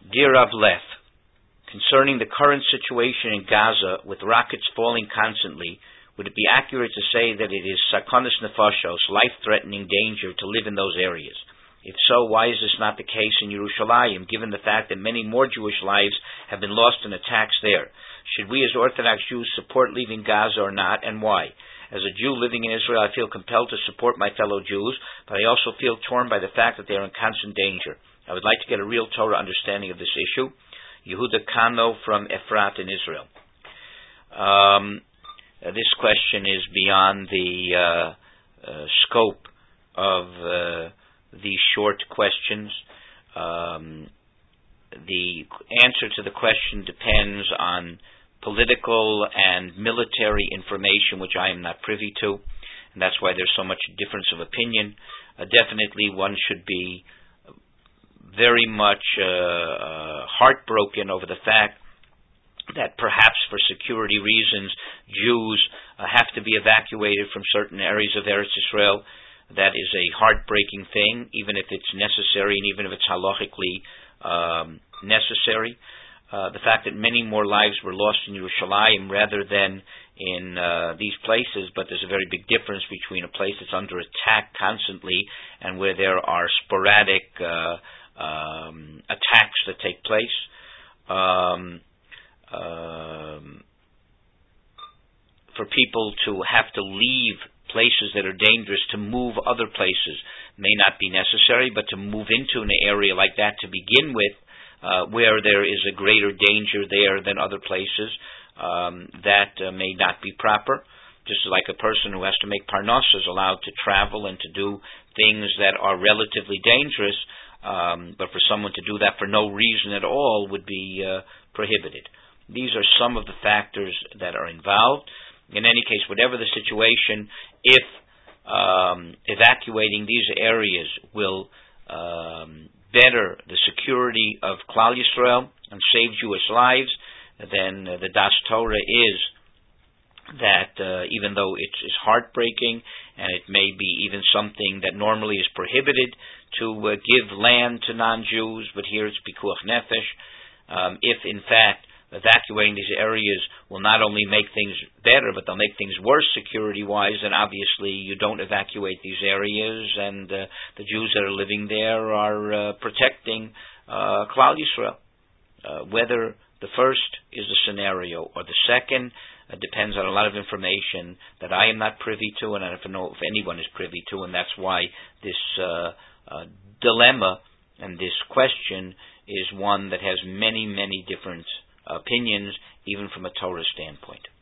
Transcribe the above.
Dear Rav Leth, concerning the current situation in Gaza with rockets falling constantly, would it be accurate to say that it is sakonis nefashos, life-threatening danger to live in those areas? If so, why is this not the case in Yerushalayim, given the fact that many more Jewish lives have been lost in attacks there? Should we as Orthodox Jews support leaving Gaza or not, and why? As a Jew living in Israel, I feel compelled to support my fellow Jews, but I also feel torn by the fact that they are in constant danger. I would like to get a real Torah understanding of this issue. Yehuda Kano from Efrat in Israel. This question is beyond the scope of these short questions. The answer to the question depends on political and military information, which I am not privy to, and that's why there's so much difference of opinion. Definitely one should be very much heartbroken over the fact that perhaps for security reasons Jews have to be evacuated from certain areas of Eretz Israel. That is a heartbreaking thing, even if it's necessary and even if it's halachically necessary. The fact that many more lives were lost in Yerushalayim rather than in these places, but there's a very big difference between a place that's under attack constantly and where there are sporadic attacks that take place. For people to have to leave places that are dangerous to move other places may not be necessary, but to move into an area like that to begin with, where there is a greater danger there than other places, that may not be proper. Just like a person who has to make parnas is allowed to travel and to do things that are relatively dangerous, but for someone to do that for no reason at all would be prohibited. These are some of the factors that are involved. In any case, whatever the situation, if evacuating these areas will better the security of Klal Yisrael and save Jewish lives, then the Das Torah is that even though it is heartbreaking and it may be even something that normally is prohibited to give land to non-Jews, but here it's pikuach nefesh, if in fact evacuating these areas will not only make things better, but they'll make things worse security-wise, and obviously you don't evacuate these areas, and the Jews that are living there are protecting Klal Yisrael. Whether the first is the scenario or the second depends on a lot of information that I am not privy to, and I don't know if anyone is privy to, and that's why this dilemma and this question is one that has many, many different opinions, even from a Torah standpoint.